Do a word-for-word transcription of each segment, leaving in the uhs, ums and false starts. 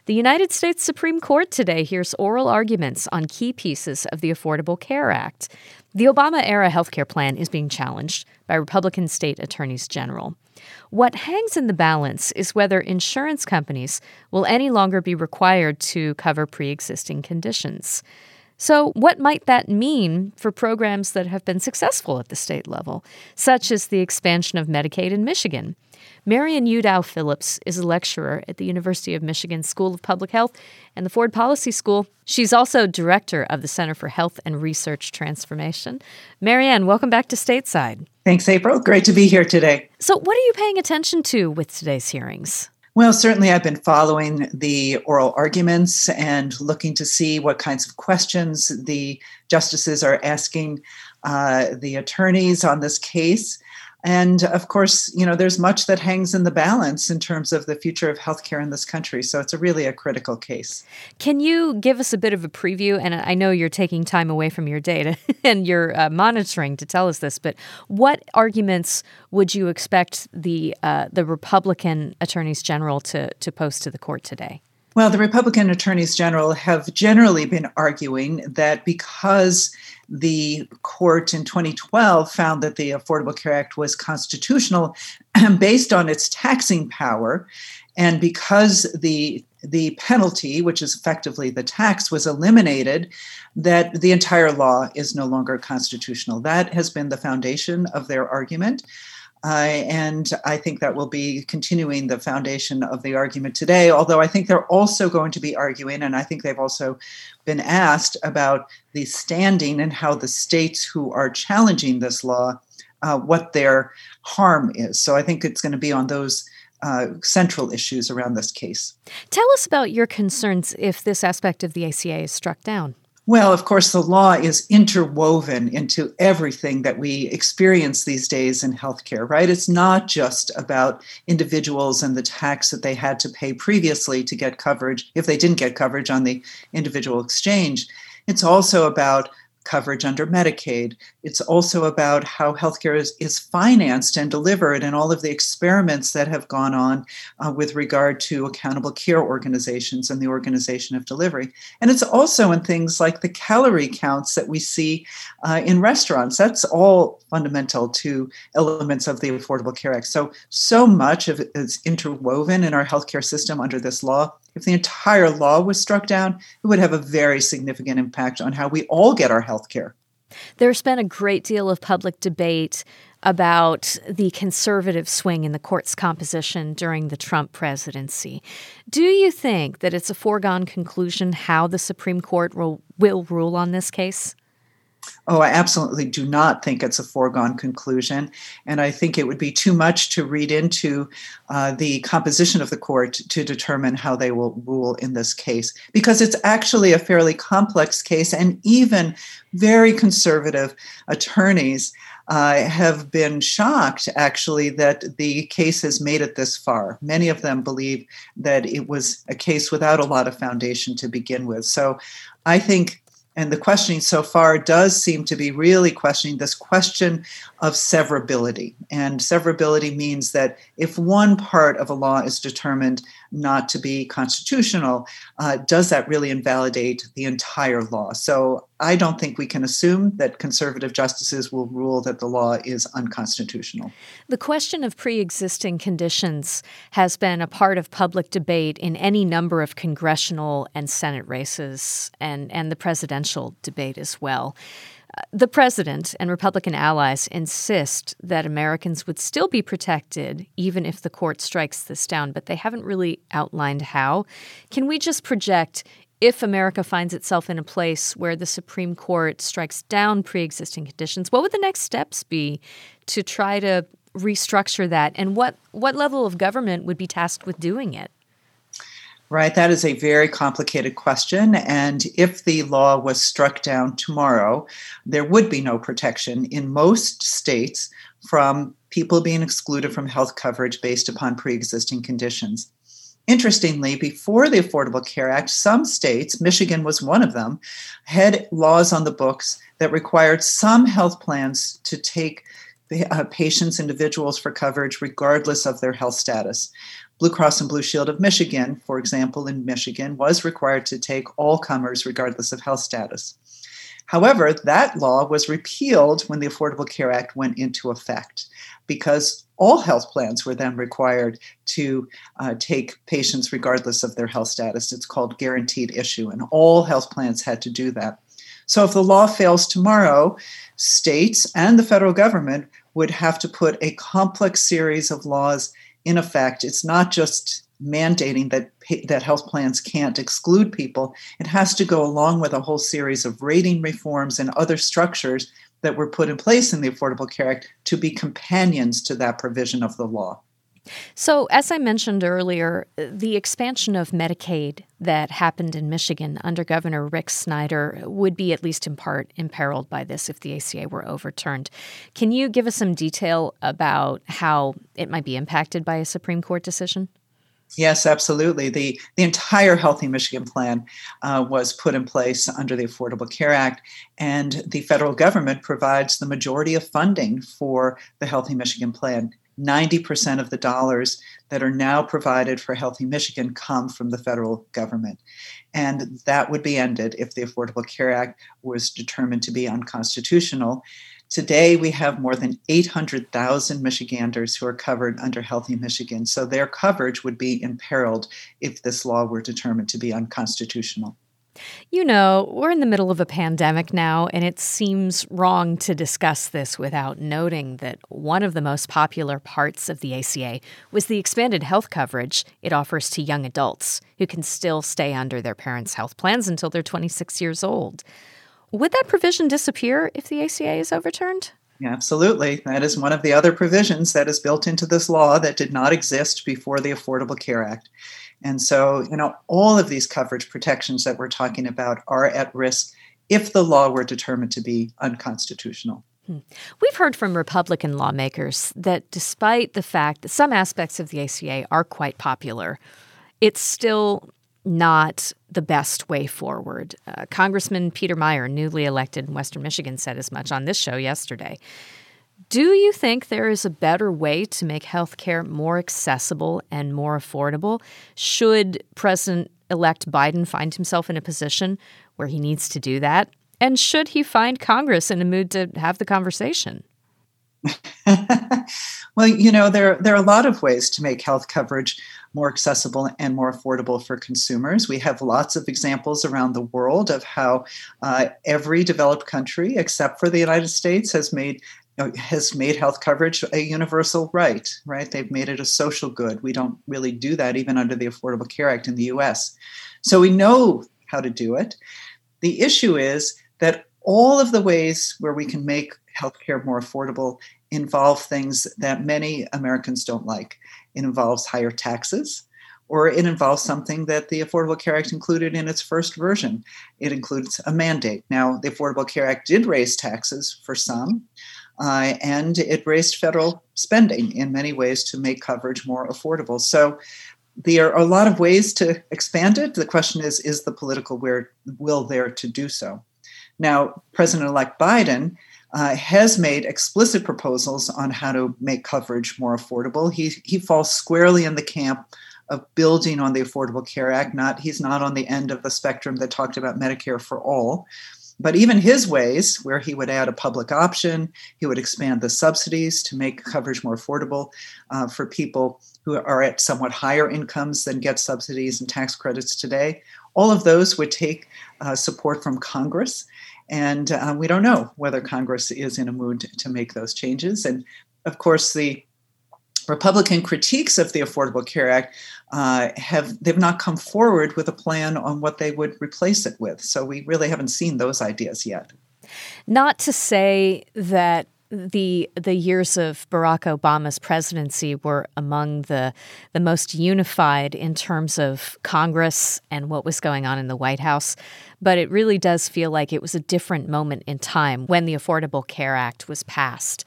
The United States Supreme Court today hears oral arguments on key pieces of the Affordable Care Act. The Obama-era healthcare plan is being challenged by Republican state attorneys general. What hangs in the balance is whether insurance companies will any longer be required to cover pre-existing conditions. So what might that mean for programs that have been successful at the state level, such as the expansion of Medicaid in Michigan? Marian Udow Phillips is a lecturer at the University of Michigan School of Public Health and the Ford Policy School. She's also director of the Center for Health and Research Transformation. Marian, welcome back to Stateside. Thanks, April. Great to be here today. So what are you paying attention to with today's hearings? Well, certainly I've been following the oral arguments and looking to see what kinds of questions the justices are asking uh, the attorneys on this case. And of course, you know, there's much that hangs in the balance in terms of the future of healthcare in this country. So it's a really a critical case. Can you give us a bit of a preview? And I know you're taking time away from your data and you're uh, monitoring to tell us this, but what arguments would you expect the uh, the Republican attorneys general to, to post to the court today? Well, the Republican attorneys general have generally been arguing that because the court in twenty twelve found that the Affordable Care Act was constitutional based on its taxing power, and because the the penalty, which is effectively the tax, was eliminated, that the entire law is no longer constitutional. That has been the foundation of their argument. Uh, and I think that will be continuing the foundation of the argument today, although I think they're also going to be arguing, and I think they've also been asked about the standing and how the states who are challenging this law, uh, what their harm is. So I think it's going to be on those uh, central issues around this case. Tell us about your concerns if this aspect of the A C A is struck down. Well, of course, the law is interwoven into everything that we experience these days in healthcare, right? It's not just about individuals and the tax that they had to pay previously to get coverage, if they didn't get coverage on the individual exchange. It's also about coverage under Medicaid. It's also about how healthcare is, is financed and delivered and all of the experiments that have gone on uh, with regard to accountable care organizations and the organization of delivery. And it's also in things like the calorie counts that we see uh, in restaurants. That's all fundamental to elements of the Affordable Care Act. So, so much of it is interwoven in our healthcare system under this law. If the entire law was struck down, it would have a very significant impact on how we all get our health care. There's been a great deal of public debate about the conservative swing in the court's composition during the Trump presidency. Do you think that it's a foregone conclusion how the Supreme Court will, will rule on this case? Oh, I absolutely do not think it's a foregone conclusion. And I think it would be too much to read into uh, the composition of the court to determine how they will rule in this case, because it's actually a fairly complex case. And even very conservative attorneys uh, have been shocked, actually, that the case has made it this far. Many of them believe that it was a case without a lot of foundation to begin with. So I think And the questioning so far does seem to be really questioning this question of severability. And severability means that if one part of a law is determined not to be constitutional, uh, does that really invalidate the entire law? So I don't think we can assume that conservative justices will rule that the law is unconstitutional. The question of pre-existing conditions has been a part of public debate in any number of congressional and Senate races and, and the presidential debate as well. Uh, the president and Republican allies insist that Americans would still be protected even if the court strikes this down, but they haven't really outlined how. Can we just project if America finds itself in a place where the Supreme Court strikes down pre-existing conditions, what would the next steps be to try to restructure that? And what, what level of government would be tasked with doing it? Right, that is a very complicated question. And if the law was struck down tomorrow, there would be no protection in most states from people being excluded from health coverage based upon pre-existing conditions. Interestingly, before the Affordable Care Act, some states, Michigan was one of them, had laws on the books that required some health plans to take uh, patients, individuals for coverage regardless of their health status. Blue Cross and Blue Shield of Michigan, for example, in Michigan, was required to take all comers regardless of health status. However, that law was repealed when the Affordable Care Act went into effect because all health plans were then required to uh, take patients regardless of their health status. It's called guaranteed issue, and all health plans had to do that. So if the law fails tomorrow, states and the federal government would have to put a complex series of laws in effect. It's not just mandating that that health plans can't exclude people. It has to go along with a whole series of rating reforms and other structures that were put in place in the Affordable Care Act to be companions to that provision of the law. So, as I mentioned earlier, the expansion of Medicaid that happened in Michigan under Governor Rick Snyder would be, at least in part, imperiled by this if the A C A were overturned. Can you give us some detail about how it might be impacted by a Supreme Court decision? Yes, absolutely. The, the entire Healthy Michigan Plan uh, was put in place under the Affordable Care Act, and the federal government provides the majority of funding for the Healthy Michigan Plan. ninety percent of the dollars that are now provided for Healthy Michigan come from the federal government. And that would be ended if the Affordable Care Act was determined to be unconstitutional. Today, we have more than eight hundred thousand Michiganders who are covered under Healthy Michigan. So their coverage would be imperiled if this law were determined to be unconstitutional. You know, we're in the middle of a pandemic now, and it seems wrong to discuss this without noting that one of the most popular parts of the A C A was the expanded health coverage it offers to young adults who can still stay under their parents' health plans until they're twenty-six years old. Would that provision disappear if the A C A is overturned? Yeah, absolutely. That is one of the other provisions that is built into this law that did not exist before the Affordable Care Act. And so, you know, all of these coverage protections that we're talking about are at risk if the law were determined to be unconstitutional. Hmm. We've heard from Republican lawmakers that despite the fact that some aspects of the A C A are quite popular, it's still not the best way forward. Uh, Congressman Peter Meijer, newly elected in Western Michigan, said as much on this show yesterday. Do you think there is a better way to make health care more accessible and more affordable? Should President-elect Biden find himself in a position where he needs to do that? And should he find Congress in a mood to have the conversation? Well, you know, there, there are a lot of ways to make health coverage more accessible and more affordable for consumers. We have lots of examples around the world of how uh, every developed country, except for the United States, has made has made health coverage a universal right, right? They've made it a social good. We don't really do that even under the Affordable Care Act in the U S. So we know how to do it. The issue is that all of the ways where we can make healthcare more affordable involve things that many Americans don't like. It involves higher taxes, or it involves something that the Affordable Care Act included in its first version. It includes a mandate. Now, the Affordable Care Act did raise taxes for some, uh, and it raised federal spending in many ways to make coverage more affordable. So there are a lot of ways to expand it. The question is, is the political will there to do so? Now, President-elect Biden Uh, has made explicit proposals on how to make coverage more affordable. He he falls squarely in the camp of building on the Affordable Care Act. Not he's not on the end of the spectrum that talked about Medicare for all. But even his ways, where he would add a public option, he would expand the subsidies to make coverage more affordable uh, for people who are at somewhat higher incomes than get subsidies and tax credits today. All of those would take uh, support from Congress. And uh, we don't know whether Congress is in a mood to, to make those changes. And of course, the Republican critiques of the Affordable Care Act uh, have they've not come forward with a plan on what they would replace it with. So we really haven't seen those ideas yet. Not to say that the the years of Barack Obama's presidency were among the the most unified in terms of Congress and what was going on in the White House, but it really does feel like it was a different moment in time when the Affordable Care Act was passed.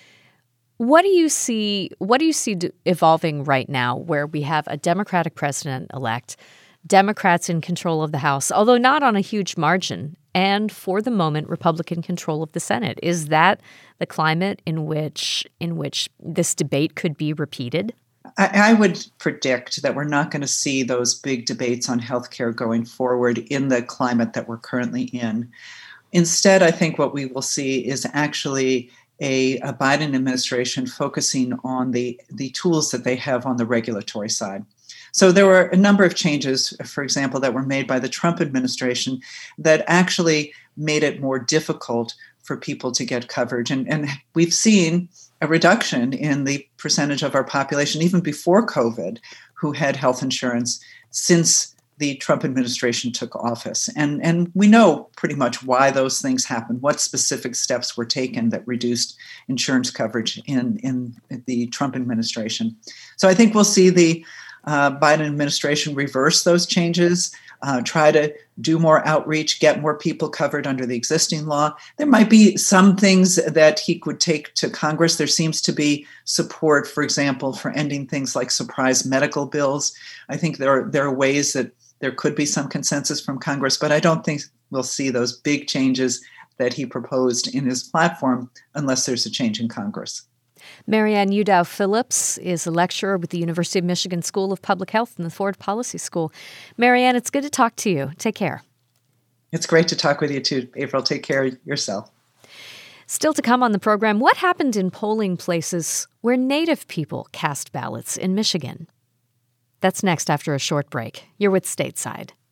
What do you see what do you see evolving right now where we have a Democratic president-elect, Democrats in control of the House, although not on a huge margin, and for the moment, Republican control of the Senate? Is that the climate in which in which this debate could be repeated? I, I would predict that we're not going to see those big debates on healthcare going forward in the climate that we're currently in. Instead, I think what we will see is actually a, a Biden administration focusing on the, the tools that they have on the regulatory side. So there were a number of changes, for example, that were made by the Trump administration that actually made it more difficult for people to get coverage. And, and we've seen a reduction in the percentage of our population, even before COVID, who had health insurance since the Trump administration took office. And, and we know pretty much why those things happened, what specific steps were taken that reduced insurance coverage in, in the Trump administration. So I think we'll see the uh, Biden administration reverse those changes, uh, try to do more outreach, get more people covered under the existing law. There might be some things that he could take to Congress. There seems to be support, for example, for ending things like surprise medical bills. I think there are, there are ways that there could be some consensus from Congress, but I don't think we'll see those big changes that he proposed in his platform unless there's a change in Congress. Marianne Udow Phillips is a lecturer with the University of Michigan School of Public Health and the Ford Policy School. Marianne, it's good to talk to you. Take care. It's great to talk with you too, April. Take care of yourself. Still to come on the program, what happened in polling places where Native people cast ballots in Michigan? That's next after a short break. You're with Stateside.